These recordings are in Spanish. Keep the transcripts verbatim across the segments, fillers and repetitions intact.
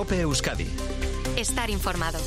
COPE Euskadi. Estar informado.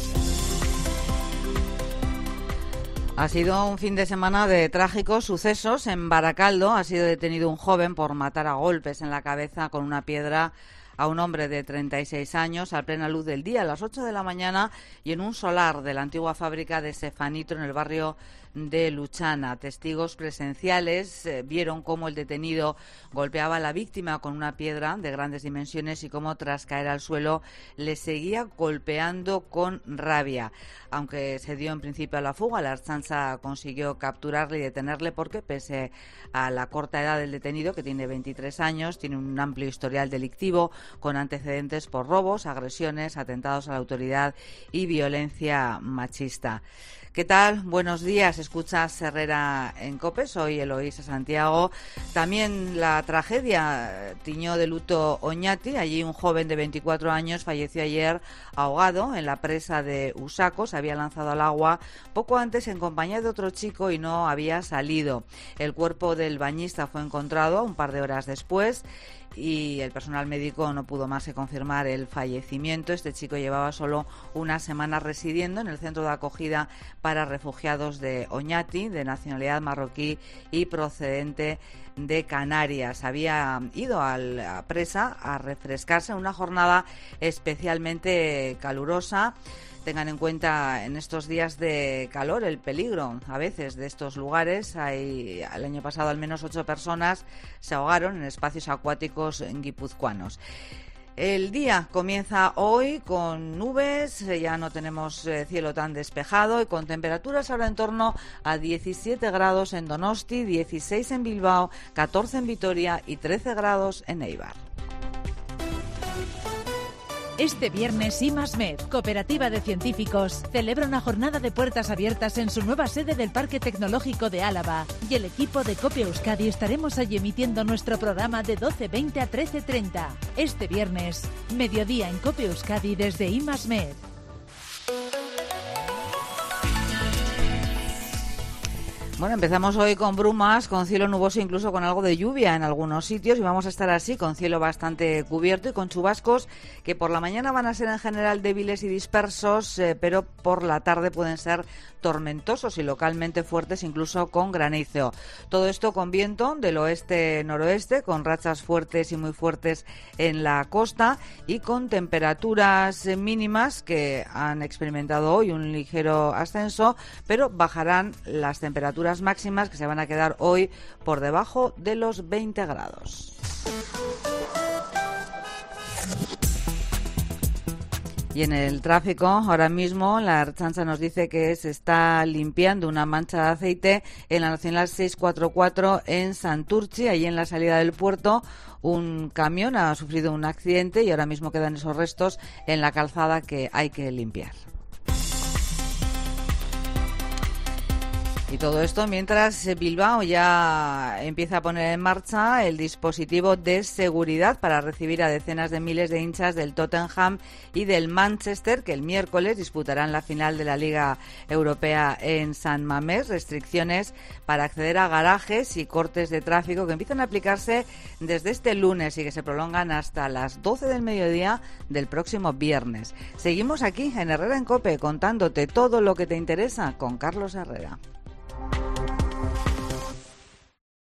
Ha sido un fin de semana de trágicos sucesos. En Baracaldo ha sido detenido un joven por matar a golpes en la cabeza con una piedra a un hombre de treinta y seis años a plena luz del día, a las ocho de la mañana, y en un solar de la antigua fábrica de Sefanitro en el barrio de Luchana. Testigos presenciales eh, vieron cómo el detenido golpeaba a la víctima con una piedra de grandes dimensiones y cómo tras caer al suelo le seguía golpeando con rabia. Aunque se dio en principio a la fuga, la Ertzaintza consiguió capturarle y detenerle porque, pese a la corta edad del detenido, que tiene veintitrés años, tiene un amplio historial delictivo con antecedentes por robos, agresiones, atentados a la autoridad y violencia machista. ¿Qué tal? Buenos días. Escuchas Herrera en COPE. Soy Eloísa Santiago. También la tragedia tiñó de luto Oñati. Allí un joven de veinticuatro años falleció ayer ahogado en la presa de Usaco. Se había lanzado al agua poco antes en compañía de otro chico y no había salido. El cuerpo del bañista fue encontrado un par de horas después y el personal médico no pudo más que confirmar el fallecimiento. Este chico llevaba solo una semana residiendo en el centro de acogida para refugiados de Oñati, de nacionalidad marroquí y procedente de Canarias. Había ido a la presa a refrescarse en una jornada especialmente calurosa. Tengan en cuenta en estos días de calor el peligro a veces de estos lugares. Hay, el año pasado al menos ocho personas se ahogaron en espacios acuáticos guipuzcoanos. El día comienza hoy con nubes, ya no tenemos eh, cielo tan despejado y con temperaturas ahora en torno a diecisiete grados en Donosti, dieciséis en Bilbao, catorce en Vitoria y trece grados en Eibar. Este viernes IMASMED, Cooperativa de Científicos, celebra una jornada de puertas abiertas en su nueva sede del Parque Tecnológico de Álava. Y el equipo de COPE Euskadi estaremos allí emitiendo nuestro programa de doce veinte a trece treinta. Este viernes, mediodía en COPE Euskadi desde IMASMED. Bueno, empezamos hoy con brumas, con cielo nuboso, incluso con algo de lluvia en algunos sitios, y vamos a estar así, con cielo bastante cubierto y con chubascos que por la mañana van a ser en general débiles y dispersos, eh, pero por la tarde pueden ser tormentosos y localmente fuertes, incluso con granizo. Todo esto con viento del oeste-noroeste, con rachas fuertes y muy fuertes en la costa y con temperaturas mínimas que han experimentado hoy un ligero ascenso, pero bajarán las temperaturas máximas que se van a quedar hoy por debajo de los veinte grados. Y en el tráfico, ahora mismo, la Ertzaintza nos dice que se está limpiando una mancha de aceite en la Nacional seiscientos cuarenta y cuatro en Santurtzi, allí en la salida del puerto. Un camión ha sufrido un accidente y ahora mismo quedan esos restos en la calzada que hay que limpiar. Y todo esto mientras Bilbao ya empieza a poner en marcha el dispositivo de seguridad para recibir a decenas de miles de hinchas del Tottenham y del Manchester, que el miércoles disputarán la final de la Liga Europea en San Mamés. Restricciones para acceder a garajes y cortes de tráfico que empiezan a aplicarse desde este lunes y que se prolongan hasta las doce del mediodía del próximo viernes. Seguimos aquí en Herrera en COPE contándote todo lo que te interesa con Carlos Herrera.